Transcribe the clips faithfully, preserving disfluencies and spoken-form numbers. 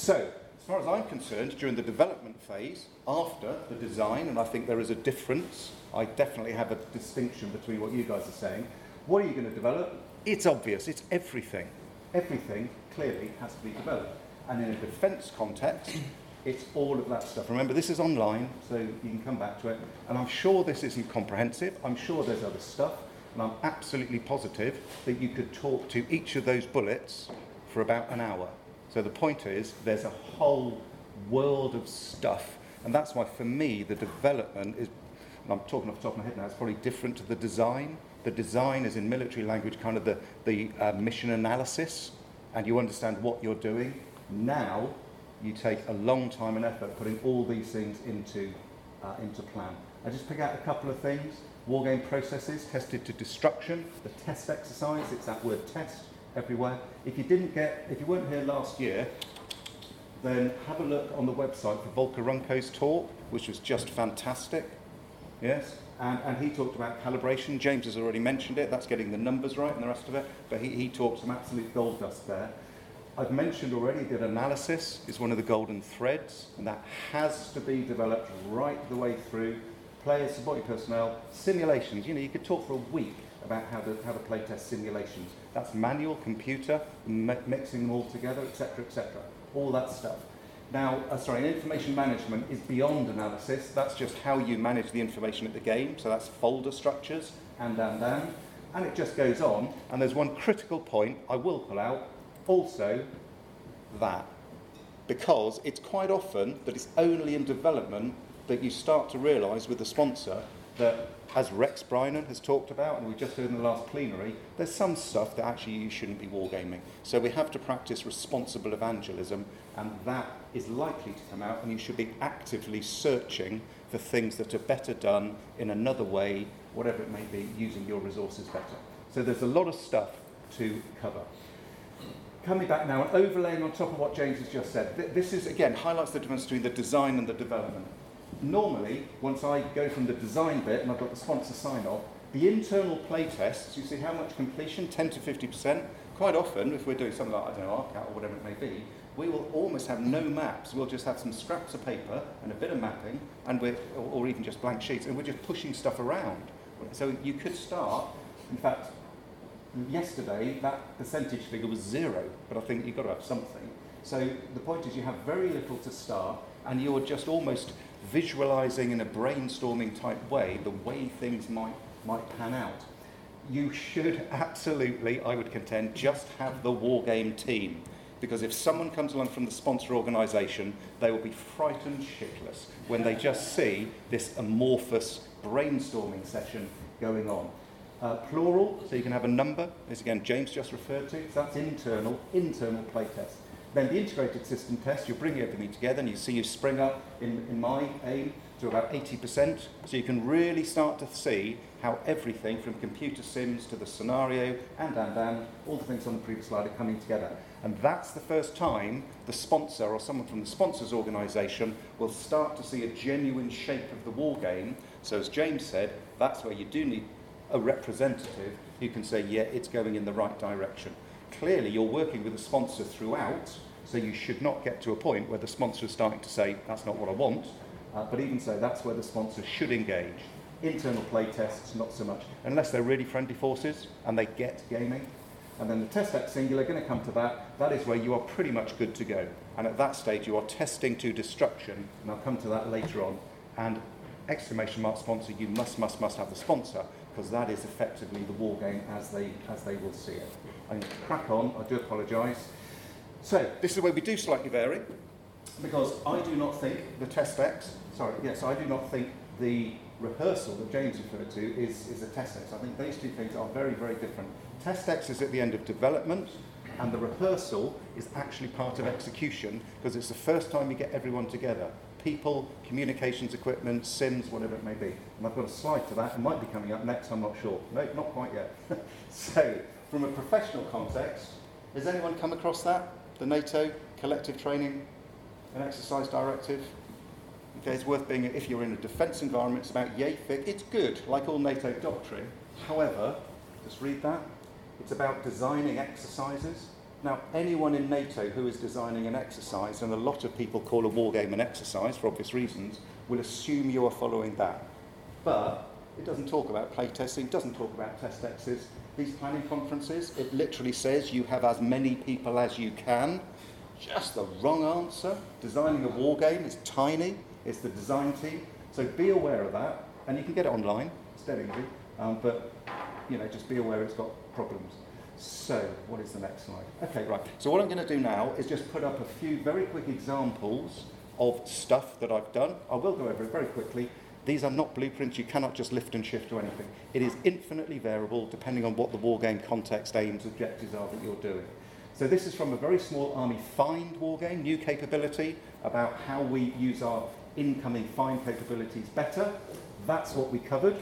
So, as far as I'm concerned, during the development phase, after the design, and I think there is a difference, I definitely have a distinction between what you guys are saying. What are you going to develop? It's obvious, it's everything. Everything clearly has to be developed. And in a defence context, it's all of that stuff. Remember, this is online, so you can come back to it. And I'm sure this isn't comprehensive. I'm sure there's other stuff. And I'm absolutely positive that you could talk to each of those bullets for about an hour. So the point is, there's a whole world of stuff. And that's why, for me, the development is, and I'm talking off the top of my head now, it's probably different to the design. The design is, in military language, kind of the, the uh, mission analysis, and you understand what you're doing. Now, you take a long time and effort putting all these things into, uh, into plan. I just pick out a couple of things. Wargame processes, tested to destruction. The test exercise, it's that word test everywhere. If you didn't get, if you weren't here last year, then have a look on the website for Volker Runko's talk, which was just fantastic. Yes, and, and he talked about calibration. James has already mentioned it. That's getting the numbers right and the rest of it. But he, he talked some absolute gold dust there. I've mentioned already that analysis is one of the golden threads, and that has to be developed right the way through. Players, supporting personnel, simulations. You know, you could talk for a week about how to how to play test simulations. That's manual, computer, mi- mixing them all together, et cetera, et cetera. All that stuff. Now, uh, sorry, information management is beyond analysis. That's just how you manage the information at the game. So that's folder structures, and, and, and. And it just goes on. And there's one critical point I will pull out. Also, that. Because it's quite often that it's only in development that you start to realise with the sponsor that, as Rex Brynan has talked about, and we just heard in the last plenary, there's some stuff that actually you shouldn't be wargaming. So we have to practice responsible evangelism, and that is likely to come out, and you should be actively searching for things that are better done in another way, whatever it may be, using your resources better. So there's a lot of stuff to cover. Coming back now and overlaying on top of what James has just said, th- this is, again, highlights the difference between the design and the development. Normally, once I go from the design bit and I've got the sponsor sign-off, the internal play tests, you see how much completion, ten to fifty percent. Quite often, if we're doing something like, I don't know, ARCAT or whatever it may be, we will almost have no maps. We'll just have some scraps of paper and a bit of mapping, and we're, or, or even just blank sheets, and we're just pushing stuff around. So you could start, in fact, yesterday that percentage figure was zero, but I think you've got to have something. So the point is you have very little to start, and you're just almost visualising in a brainstorming type way the way things might might pan out. You should absolutely, I would contend, just have the wargame team, because if someone comes along from the sponsor organisation, they will be frightened shitless when they just see this amorphous brainstorming session going on. Uh, plural, so you can have a number, as again James just referred to, so that's internal, internal playtest. Then the integrated system test, you bring everything together and you see you spring up, in, in my aim, to about eighty percent. So you can really start to see how everything from computer sims to the scenario and, and, and, all the things on the previous slide are coming together. And that's the first time the sponsor or someone from the sponsor's organisation will start to see a genuine shape of the war game. So as James said, that's where you do need a representative who can say, yeah, it's going in the right direction. Clearly, you're working with the sponsor throughout, so you should not get to a point where the sponsor is starting to say, that's not what I want. Uh, but even so, that's where the sponsor should engage. Internal play tests, not so much, unless they're really friendly forces and they get gaming. And then the test at singular, going to come to that, that is where you are pretty much good to go. And at that stage, you are testing to destruction, and I'll come to that later on. And exclamation mark sponsor, you must, must, must have the sponsor, because that is effectively the war game as they as they will see it. I need to crack on, I do apologise. So, this is where we do slightly vary, because I do not think the test X, sorry, yes, I do not think the rehearsal that James referred to is, is a test X. I think those two things are very, very different. Test X is at the end of development, and the rehearsal is actually part of execution, because it's the first time you get everyone together. People, communications equipment, sims, whatever it may be. And I've got a slide to that. It might be coming up next, I'm not sure. No, not quite yet. So, from a professional context, has anyone come across that? The NATO Collective Training and Exercise Directive? Okay, it's worth being, if you're in a defence environment, it's about yay thick. It's good, like all NATO doctrine. However, just read that. It's about designing exercises Now, anyone in NATO who is designing an exercise, and a lot of people call a war game an exercise for obvious reasons, will assume you are following that. But it doesn't talk about playtesting, it doesn't talk about test X's. These planning conferences, it literally says you have as many people as you can. Just the wrong answer. Designing a war game is tiny. It's the design team. So be aware of that. And you can get it online. It's dead easy. Um, but, you know, just be aware it's got problems. So, what is the next slide? Okay, right. So what I'm going to do now is just put up a few very quick examples of stuff that I've done. I will go over it very quickly. These are not blueprints. You cannot just lift and shift or anything. It is infinitely variable depending on what the war game context, aims, objectives are that you're doing. So this is from a very small Army Find war game, new capability, about how we use our incoming find capabilities better. That's what we covered.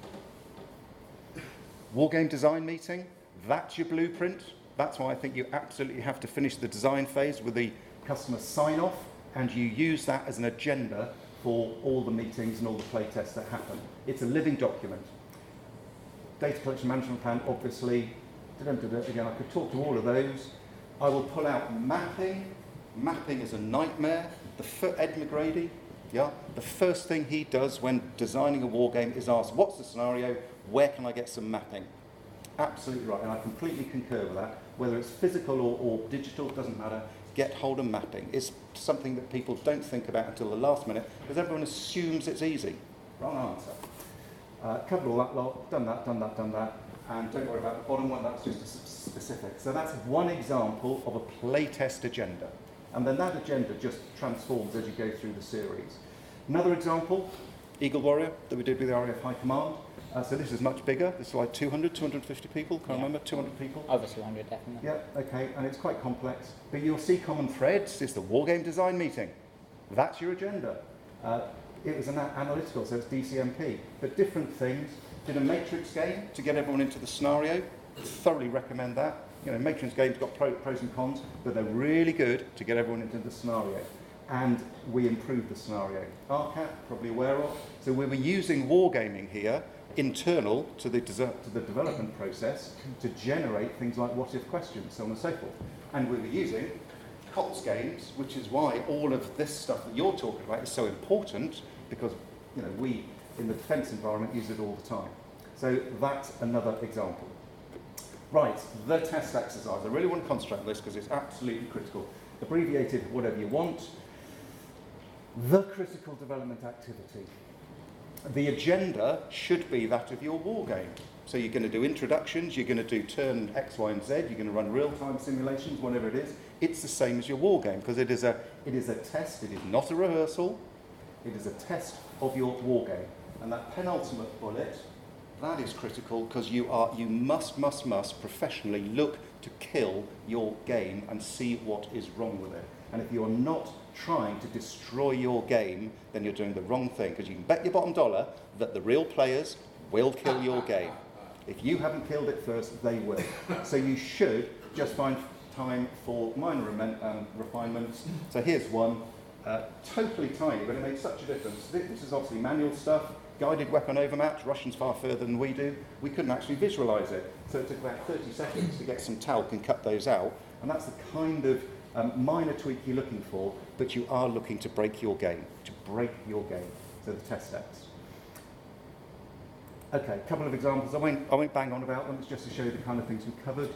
War game design meeting, that's your blueprint. That's why I think you absolutely have to finish the design phase with the customer sign-off, and you use that as an agenda for all the meetings and all the play tests that happen. It's a living document. Data collection management plan, obviously. Again, I could talk to all of those. I will pull out mapping. Mapping is a nightmare. The f- Ed McGrady, yeah, the first thing he does when designing a war game is ask, what's the scenario? Where can I get some mapping? Absolutely right, and I completely concur with that. Whether it's physical or, or digital, doesn't matter. Get hold of mapping. It's something that people don't think about until the last minute, because everyone assumes it's easy. Wrong answer. Uh, covered all that lot, done that, done that, done that, and don't worry about the bottom one, that's just a specific. So that's one example of a playtest agenda. And then that agenda just transforms as you go through the series. Another example, Eagle Warrior, that we did with the R A F High Command. Uh, so this is much bigger. This is like two hundred, two hundred fifty people, can't yeah. remember, two hundred people. Over two hundred, definitely. Yeah, okay, and it's quite complex. But you'll see common threads. It's the war game design meeting. That's your agenda. Uh, it was an a- analytical, so it's D C M P. But different things. Did a matrix game to get everyone into the scenario. Thoroughly recommend that. You know, matrix games got pro- pros and cons, but they're really good to get everyone into the scenario. And we improved the scenario. R C A T, probably aware of. So we were using wargaming here, internal to the, des- to the development process, to generate things like what-if questions, so on and so forth. And we were using C O T S games, which is why all of this stuff that you're talking about is so important, because you know we, in the defence environment, use it all the time. So that's another example. Right, the test exercise. I really want to concentrate on this because it's absolutely critical. Abbreviated, whatever you want. The critical development activity. The agenda should be that of your war game. So you're going to do introductions, you're going to do turn X, Y, and Z, you're going to run real-time simulations, whatever it is. It's the same as your war game because it is a it is a test. It is not a rehearsal. It is a test of your war game. And that penultimate bullet, that is critical because you are you must must must professionally look to kill your game and see what is wrong with it. And if you are not trying to destroy your game, then you're doing the wrong thing, because you can bet your bottom dollar that the real players will kill your game. If you haven't killed it first, they will. So you should just find time for minor um, refinements. So here's one, uh, totally tiny, but it makes such a difference. This is obviously manual stuff, guided weapon overmatch, Russians far further than we do. We couldn't actually visualise it, so it took about thirty seconds to get some talc and cut those out, and that's the kind of Um, minor tweak you're looking for, but you are looking to break your game, to break your game. So the test steps. Okay, a couple of examples. I won't, I won't bang on about them. It's just to show you the kind of things we covered.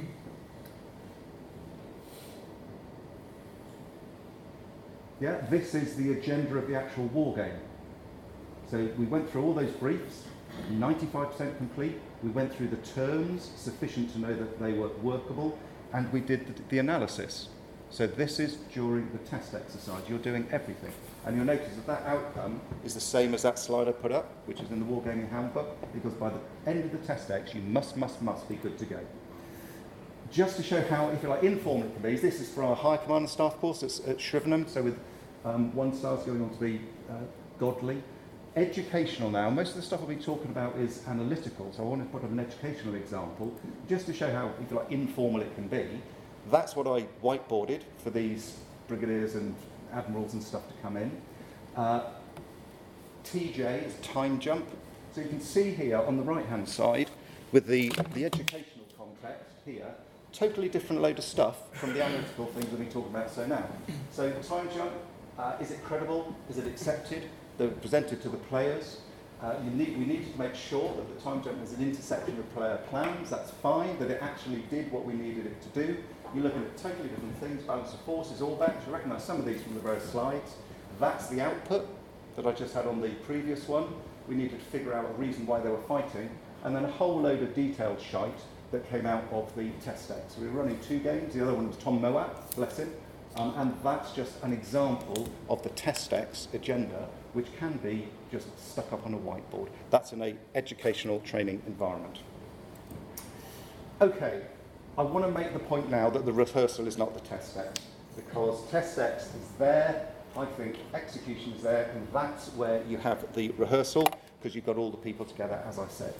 Yeah, this is the agenda of the actual war game. So we went through all those briefs, ninety-five percent complete. We went through the terms, sufficient to know that they were workable, and we did the, the analysis. So this is during the test exercise. You're doing everything. And you'll notice that that outcome is the same as that slide I put up, which is in the Wargaming Handbook, because by the end of the test ex, you must, must, must be good to go. Just to show how, if you like, informal it can be, this is for our High Command and Staff course at, at Shrivenham, so with um, one stars going on to be uh, godly. Educational now, most of the stuff I'll be talking about is analytical, so I want to put up an educational example, just to show how, if you like, informal it can be. That's what I whiteboarded for these brigadiers and admirals and stuff to come in. Uh, T J is time jump. So you can see here on the right-hand side, with the, the educational context here, totally different load of stuff from the analytical things we've been talking about so now. So time jump, uh, is it credible? Is it accepted? They're presented to the players. Uh, you need, we needed to make sure that the time jump was an intersection of player plans. That's fine, that it actually did what we needed it to do. You're looking at totally different things, balance of forces, all back. You recognise some of these from the various slides. That's the output that I just had on the previous one. We needed to figure out a reason why they were fighting, and then a whole load of detailed shite that came out of the test deck. So we were running two games. The other one was Tom Moat, bless him. Um, and that's just an example of the test decks agenda, which can be just stuck up on a whiteboard. That's in an educational training environment. Okay, I want to make the point now that the rehearsal is not the test deck, because test decks is there, I think execution is there, and that's where you have the rehearsal, because you've got all the people together, as I said.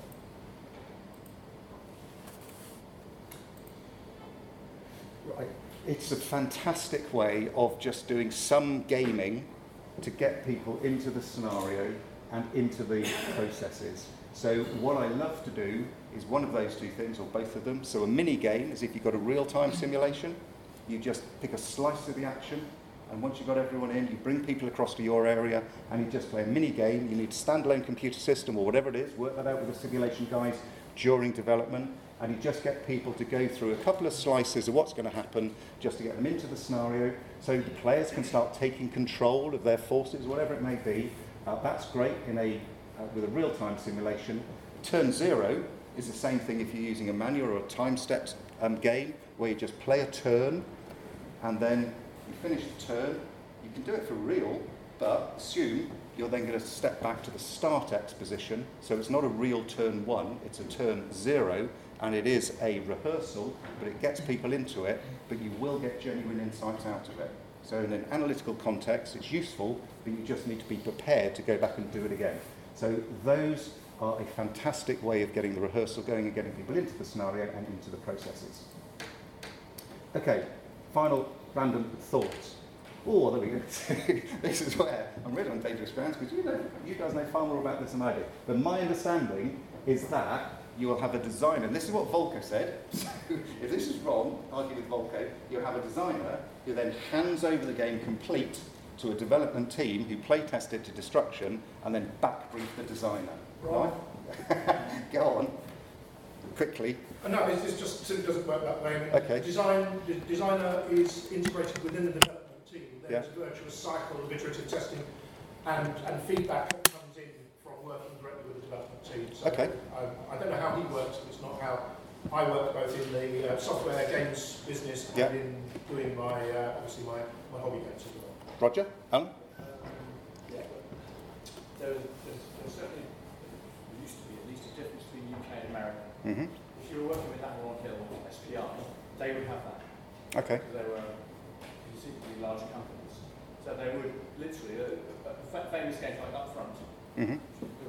Right. It's a fantastic way of just doing some gaming to get people into the scenario and into the processes. So what I love to do is one of those two things, or both of them. So a mini game is if you've got a real-time simulation, you just pick a slice of the action, and once you've got everyone in, you bring people across to your area, and you just play a mini game. You need a standalone computer system or whatever it is, work that out with the simulation guys during development, and you just get people to go through a couple of slices of what's going to happen just to get them into the scenario, so the players can start taking control of their forces, whatever it may be. Uh, that's great in a, uh, with a real-time simulation. Turn zero is the same thing if you're using a manual or a time-stepped um, game, where you just play a turn, and then you finish the turn. You can do it for real, but assume you're then going to step back to the start X position, so it's not a real turn one, it's a turn zero, and it is a rehearsal, but it gets people into it, but you will get genuine insights out of it. So in an analytical context, it's useful, but you just need to be prepared to go back and do it again. So those are a fantastic way of getting the rehearsal going and getting people into the scenario and into the processes. Okay, final random thoughts. Oh, there we go. This is where I'm really on dangerous grounds, because you know, you guys know far more about this than I do. But my understanding is that you will have a designer, and this is what Volker said. So if this is wrong, argue with Volker, you'll have a designer who then hands over the game complete to a development team who play test it to destruction and then back brief the designer. Right? right? Go on. Quickly. Uh, no, it's, it's just it doesn't work that way. Okay. Design, the designer is integrated within the development team. There's yeah. a virtuous cycle of iterative testing and, and feedback that comes in from working directly with the development team. So okay. I, I don't know how he works, but it's not how I work, both in the uh, software games business and yeah. in doing my, uh, obviously, my, my hobby games as well. Roger? Alan? Um, yeah, there, there's, there's certainly, there used to be at least a difference between U K and America. Mm-hmm. If you were working with Avalon Hill or S P I, they would have that. Okay. Because they were considerably larger companies. So they would literally, a, a famous game like Upfront, mm-hmm.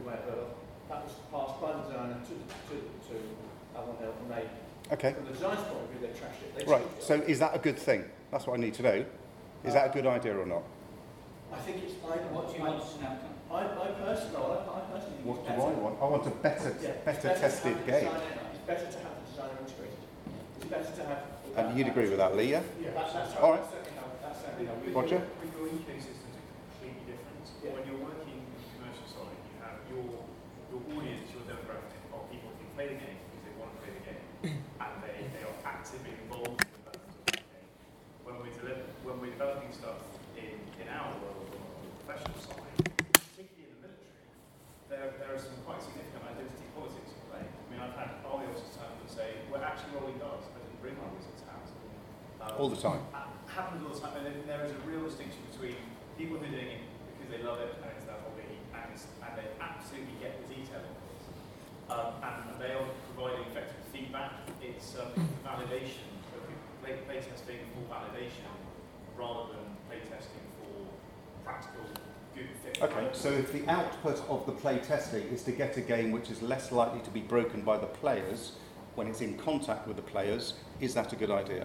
that was passed by the designer to, to, to Avalon Hill, and they, okay. from the design's point of view, they trashed it. They right, so is that a good thing? That's what I need to know. Is that a good idea or not? I think it's. I, What do you I, want as an outcome? I, I personally, I, I personally think What it's do better. I want? I want a better, Yeah, better, better tested game. It's better to have the designer integrated. It's better to have. And you'd agree with that, Lee? Yeah. Yeah, that's, that's All right. That's certainly how. That's certainly how we. Roger? With your E K systems, it's completely different. Yeah. When you're working on the commercial side, you have your your audience, your demographic are people who play the game because they want to play the game, and they, they are actively involved in the development of the game. When we're deliver, when we're developing stuff in, in our world on the professional side, particularly in the military, there there are some quite significant identity politics at play. I mean, I've had army officers turn up and say, "We're actually rolling dice. I didn't bring my wizard's hat." Um, All the time. It happens all the time, and there is a real distinction between people who are doing it because they love it and it's their hobby, and, it's, and they absolutely get the detail of it. Um, and, and they are providing effective feedback. It's um, validation, play, play testing for validation rather than play testing for practical good fit. Okay, so if the output of the play testing is to get a game which is less likely to be broken by the players when it's in contact with the players, is that a good idea?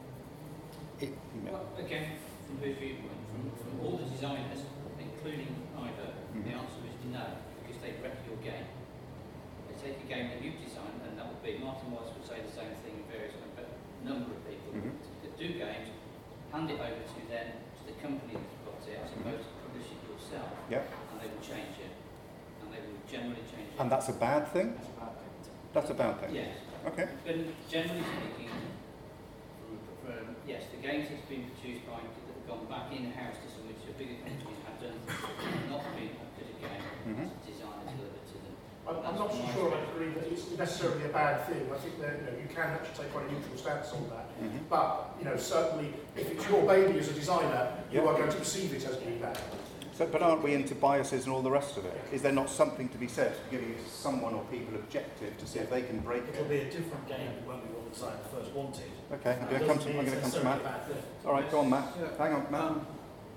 It, Well, again, from whose viewpoint? From, from all the designers, including Ivor, mm-hmm. the answer is no, because they wreck your game. They take a game that you've designed, and that would be, Martin Weiss would say the same thing in various ways, but no Yeah. and they will change it, and they will generally change it. And that's a bad thing? That's a bad thing? Yes. Okay. But generally speaking, from, from, yes, the games that's been produced by, that have gone back in-house to some which the bigger companies have done, not been up to the game, Mhm. designed and delivered to them. I'm, I'm not so sure I agree that it's necessarily a bad thing. I think that you know you can actually take quite a neutral stance on that. Mhm. But you know certainly if it's your baby as a designer, you Yeah. are going to perceive it as being bad. So, but aren't we into biases and all the rest of it? Is there not something to be said for giving it to someone or people objective to see if they can break It'll it? be a different game than when we all design first wanted. Okay, I'm That going to come doesn't to, mean I'm going to it's come to necessarily Matt. a bad thing. All right, go on, Matt. Yeah. Hang on, Matt. Um,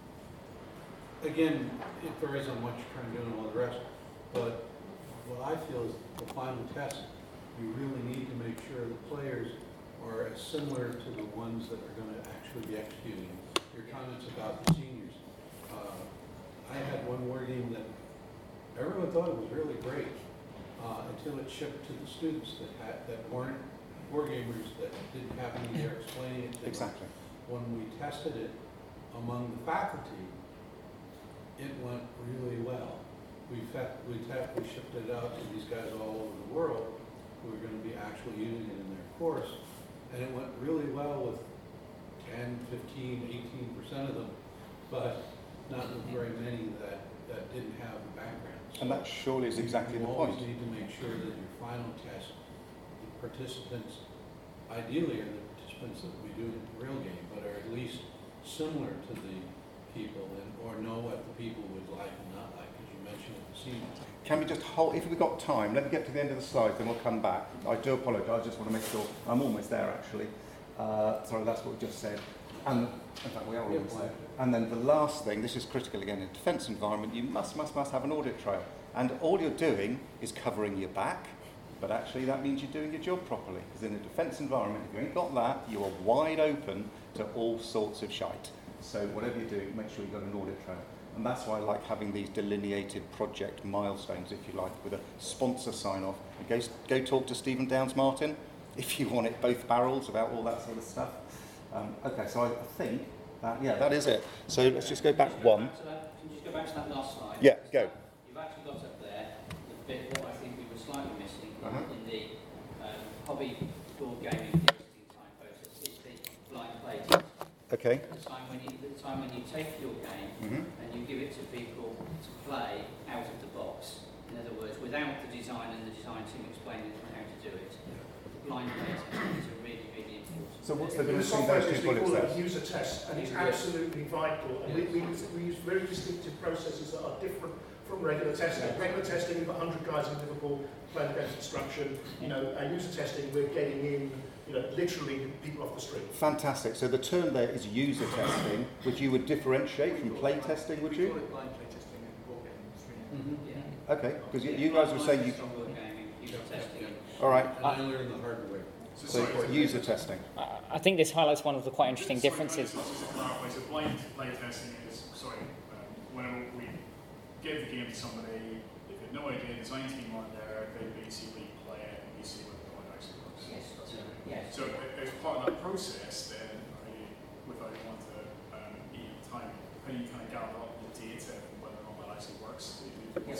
again, it varies on what you're trying to do and all the rest, but what I feel is the final test, you really need to make sure the players are as similar to the ones that are going to actually be executing. Your comments about the seniors. Uh, I had one war game that everyone thought it was really great uh, until it shipped to the students that had, that weren't war gamers, that didn't have any there explaining it to them. Exactly. When we tested it among the faculty, it went really well. We fe- we, te- we shipped it out to these guys all over the world who are going to be actually using it in their course, and it went really well with ten, fifteen, eighteen percent of them, but not with very many that, that didn't have the background. And that surely is exactly the You point. always need to make sure that your final test, the participants, ideally are the participants that we do in the real game, but are at least similar to the people and or know what the people would like and not like, as you mentioned at the scene. Can we just hold, if we've got time, let me get to the end of the slides, then we'll come back. I do apologise, I just want to make sure, I'm almost there actually. Uh, sorry, that's what we just said. And in fact, we are Yeah, almost there. And then the last thing, this is critical again, in a defence environment, you must, must, must have an audit trail. And all you're doing is covering your back, but actually that means you're doing your job properly. Because in a defence environment, if you ain't got that, you are wide open to all sorts of shite. So whatever you do, make sure you've got an audit trail. And that's why I like having these delineated project milestones, if you like, with a sponsor sign-off. And go, go talk to Stephen Downs Martin if you want it both barrels about all that sort of stuff. Um, okay, so I think that, yeah, that is it. So let's just go back one. Back to that, can you just go back to that last slide? Yeah, go. You've actually got up there the bit that I think we were slightly missing Uh-huh. in the um, hobby board gaming testing time process. It's the blind play test. Okay. The time when you, the time when you take your game Mhm. and you give it to people to play out of the box. In other words, without the design and the design team explaining how to do it. The blind play testing is a really, really important. So what's the In the difference between software those two business, we bullets call it there? a user test, and it's absolutely vital. And we, we, use- we use very distinctive processes that are different from regular testing. Regular testing, we've got one hundred guys in Liverpool playing against instruction. You know, our user testing, we're getting in, you know, literally people off the street. Fantastic. So the term there is user testing, which you would differentiate from play testing, would We call you? it blind play testing and board games. Mm-hmm. Yeah. Okay, because you, you guys were saying you... Software gaming, user testing. All right, And I learned the hard way. so user testing. I I think this highlights one of the quite interesting Sorry, differences. Just to clarify, so blind play testing is, sorry, um, whenever we give the game to somebody, if they have no idea, design team aren't there, they basically play it and we see what the code actually works. Yes. That's what it is. Yes. So a- as part of that process, then, I, without want to um, eat up time, how do you kind of gather up the data from whether or not that actually works? Do you- Yeah,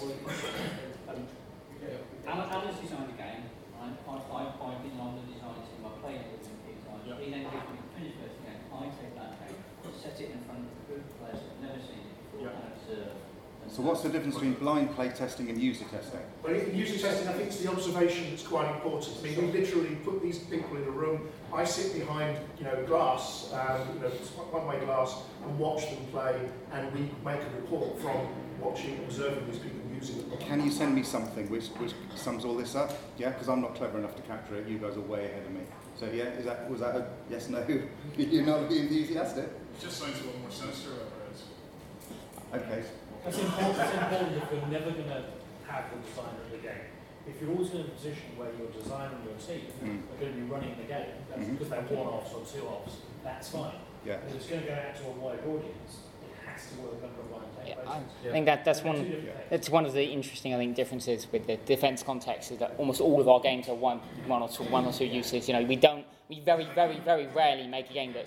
well, um, Alan, Alan's designed a game. I, I, I've I've been on the design team. I played it with him a few times. Yeah. He then gives me the finished version game. I take that game, set it in front of a group of players who've never seen it before, Yeah. and observe. And So what's the difference between blind play testing and user testing? But in user testing, I think it's the observation that's quite important. I mean, we literally put these people in a room. I sit behind, you know, glass, um, you know, one-way glass, and watch them play, and we make a report from watching, observing these people using it. Can you send me something which, which sums all this up? Yeah, because I'm not clever enough to capture it. You guys are way ahead of me. So yeah, is that was that a yes, no? You're not being enthusiastic? It just sounds a little more sinister, whereas Okay. It's important, it's important if you're never going to have the designer of the game. If you're always in a position where your designer and your team Mm. are going to be running the game, that's Mhm. because they're one-offs or two-offs, that's fine. Yeah. But if it's going to go out to a wide audience, it has to work under a blind play Yeah, basis. I think that that's They're one. two different things. It's one of the interesting, I think, differences with the defence context is that almost all of our games are one, one or two, one or two uses. You know, we don't, we very, very, very rarely make a game that's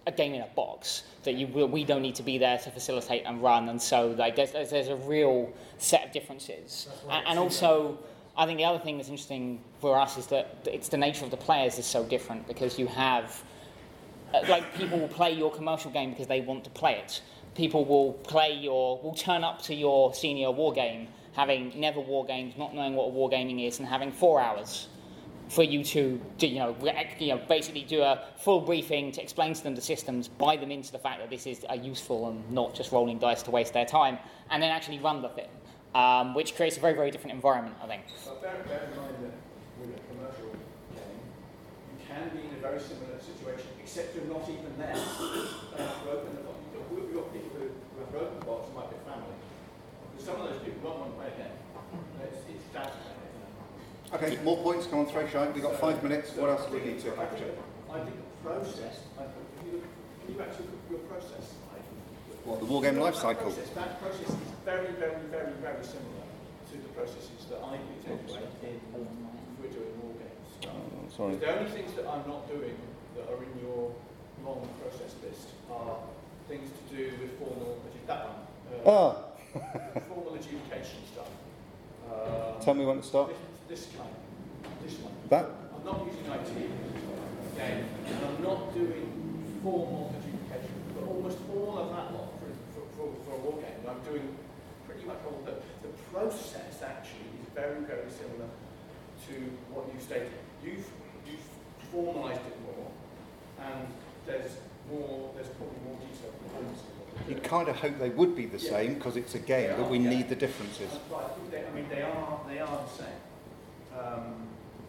a game in a box, that you will, we don't need to be there to facilitate and run, and so like there's, there's, there's a real set of differences. And, and also, I think the other thing that's interesting for us is that it's the nature of the players is so different, because you have, uh, like, people will play your commercial game because they want to play it. People will play your, will turn up to your senior war game having never war games, not knowing what a war gaming is, and having four hours for you to, do, you know, you know, basically do a full briefing to explain to them the systems, buy them into the fact that this is a useful and not just rolling dice to waste their time, and then actually run the thing, um, which creates a very, very different environment, I think. But bear, bear in mind that with a commercial game, you can be in a very similar situation, except you're not even there. They have to open the box. We've got people who, who have broken the box, might be family. But some of those people won't want to play a game. It's, it's fascinating. Okay, more points, come on, throw shine. We've got five minutes. What else do we need to I think, capture? I think the process, I think if you, can you actually look at your process slide? What, the wargame life That cycle? process, that process is very, very, very, very similar to the processes that I use anyway if we're doing war games. Oh, sorry. The only things that I'm not doing that are in your long process list are things to do with formal, that one, uh, Ah, formal adjudication stuff. Um, tell me when to stop. This, this kind, this one. That? I'm not using I T again, and I'm not doing formal adjudication, but almost all of that lot for, for, for, for a war game. I'm doing pretty much all of the, the process actually is very, very similar to what you stated. You've, you've formalised it more, and there's more, there's probably more detail. You kind of hope they would be the Yeah. same because it's a game, They but are, we yeah. need the differences. But I think they, I mean, they are, they are the same. Um,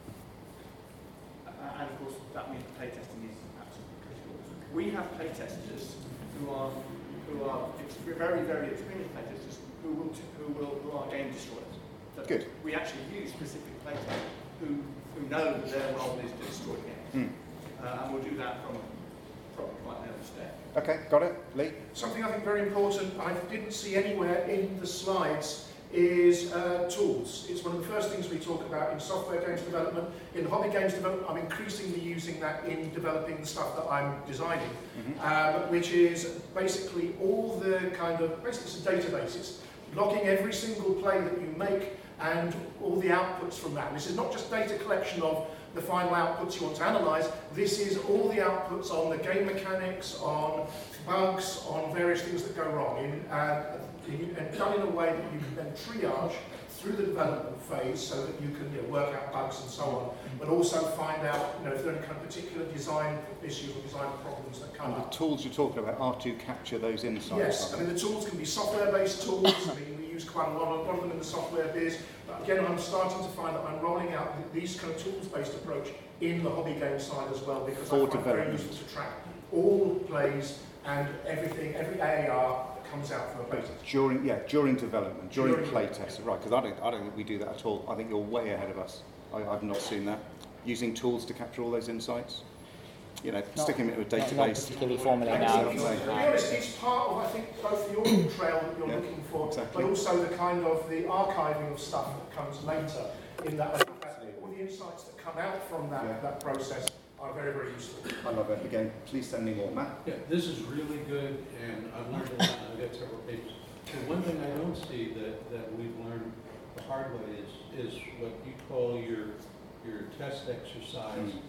a- and of course, that means playtesting is absolutely critical. We have playtesters who are, who are ex- very, very experienced playtesters who will, t- who will, who are game destroyers. So Good. We actually use specific playtesters who, who know that their role is to destroy games. Hmm. Uh, and we'll do that from probably quite an early stage. Okay, got it. Lee? Something I think very important, I didn't see anywhere in the slides, is uh, tools. It's one of the first things we talk about in software games development. In hobby games development, I'm increasingly using that in developing the stuff that I'm designing, Mm-hmm. um, which is basically all the kind of, basically it's a database. It's logging every single play that you make and all the outputs from that. And this is not just data collection of the final outputs you want to analyse. This is all the outputs on the game mechanics, on bugs, on various things that go wrong, in, uh, in, and done in a way that you can then triage through the development phase so that you can you know, work out bugs and so on, but also find out you know, if there are any kind of particular design issues or design problems that come And the up. tools you're talking about are to capture those insights. Yes, I aren't mean the tools can be software-based tools. I mean we use quite a lot of, a lot of them in the software biz. But again, I'm starting to find that I'm rolling out th- these kind of tools-based approach in the hobby game side as well, because For I find it very development. useful to track all plays and everything, every A A R that comes out from a they? playtest. During, yeah, during development, during, During- play testing, right? Because I don't, I don't think we do that at all. I think you're way ahead of us. I, I've not seen that. Using tools to capture all those insights. You know, Not- sticking it into a Not, not database. particularly formally Excellent. now. To be honest, it's part of, I think, both the audit trail that you're Yeah, looking for, exactly. but also the kind of the archiving of stuff that comes later. In that, I think that all the insights that come out from that, Yeah. that process are very, very useful. I love it. Again, please send me more, Matt. Yeah, this is really good, and I've learned a lot. I've got several papers. The one thing I don't see that, that we've learned the hard way is, is what you call your, your test exercise. Mm.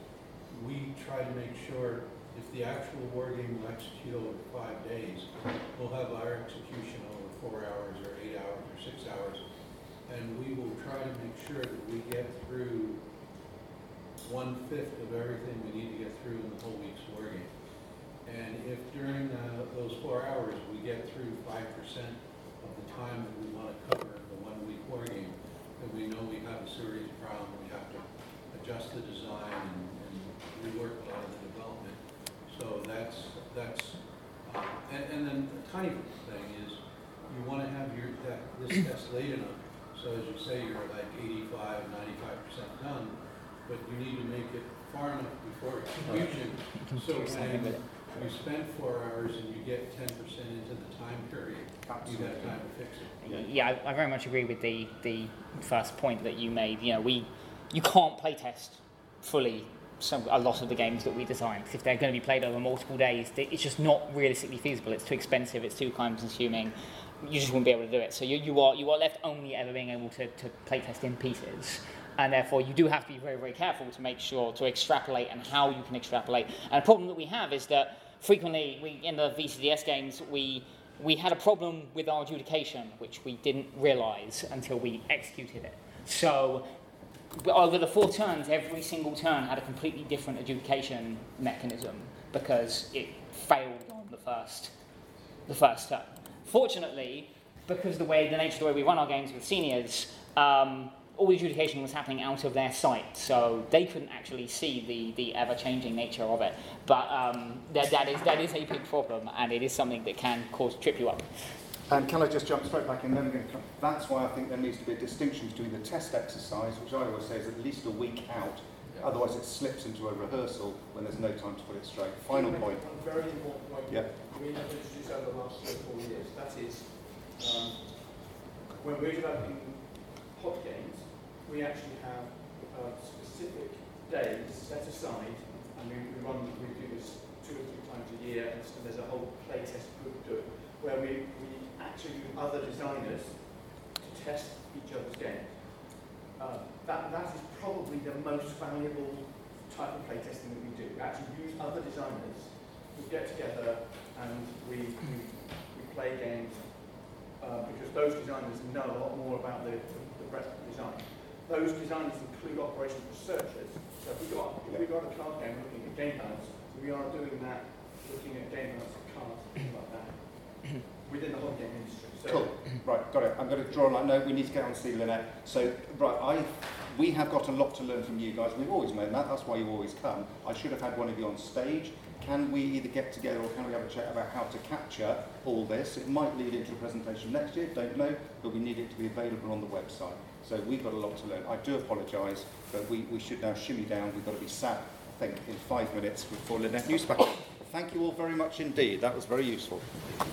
We try to make sure if the actual war game will execute over five days, we'll have our execution over four hours or eight hours or six hours. And we will try to make sure that we get through one-fifth of everything we need to get through in the whole week's war game. And if during uh, those four hours we get through five percent of the time that we want to cover the one-week war game, then we know we have a serious problem. We have to adjust the design and, and rework a lot of the development. So that's, that's uh, and, and then the tiny thing is you want to have your that, this test late enough. So as you say, you're like eighty-five, ninety-five percent done, but you need to make it far enough before execution. So when you spend four hours and you get ten percent into the time period, you have time to fix it. Yeah, I, I very much agree with the, the first point that you made. You know, we you can't playtest fully some, a lot of the games that we design. Because if they're going to be played over multiple days, they, it's just not realistically feasible. It's too expensive. It's too time consuming. You just wouldn't be able to do it. So you, you are you are left only ever being able to, to play test in pieces. And therefore, you do have to be very, very careful to make sure to extrapolate and how you can extrapolate. And a problem that we have is that frequently, we, in the V C D S games, we we had a problem with our adjudication, which we didn't realise until we executed it. So, over the four turns, every single turn had a completely different adjudication mechanism because it failed on the first, the first turn. Fortunately, because the way the nature of the way we run our games with seniors, um, all the adjudication was happening out of their sight, so they couldn't actually see the, the ever-changing nature of it. But um, that, that is that is a big problem, and it is something that can cause trip you up. And can I just jump straight back in? Then we're going to come. That's why I think there needs to be a distinction between the test exercise, which I always say is at least a week out. Yeah. Otherwise, it slips into a rehearsal when there's no time to put it straight. Final point. A very important point. Yeah. We have introduced over the last three or four years. That is, um, when we're developing hot games, we actually have uh, specific days set aside, and we, we run, we do this two or three times a year, and so there's a whole playtest group do it, where we, we actually use other designers to test each other's games. Uh, that, that is probably the most valuable type of playtesting that we do. We actually use other designers, we get together and we, we, we play games uh, because those designers know a lot more about the, the, the breadth of design. Those designers include operations researchers. So if we've got, if we've got a card game looking at game balance, we are doing that, looking at game balance of cards, things like that, within the whole game industry. So cool. Right, got it. I'm going to draw a line. No, we need to get on to Steve Lynette. So, right, I, we have got a lot to learn from you guys. We've always known that. That's why you always come. I should have had one of you on stage. Can we either get together or can we have a chat about how to capture all this? It might lead into a presentation next year, don't know, but we need it to be available on the website. So we've got a lot to learn. I do apologise, but we, we should now shimmy down. We've got to be sat, I think, in five minutes before Lynette Newspaper. Thank you all very much indeed. That was very useful.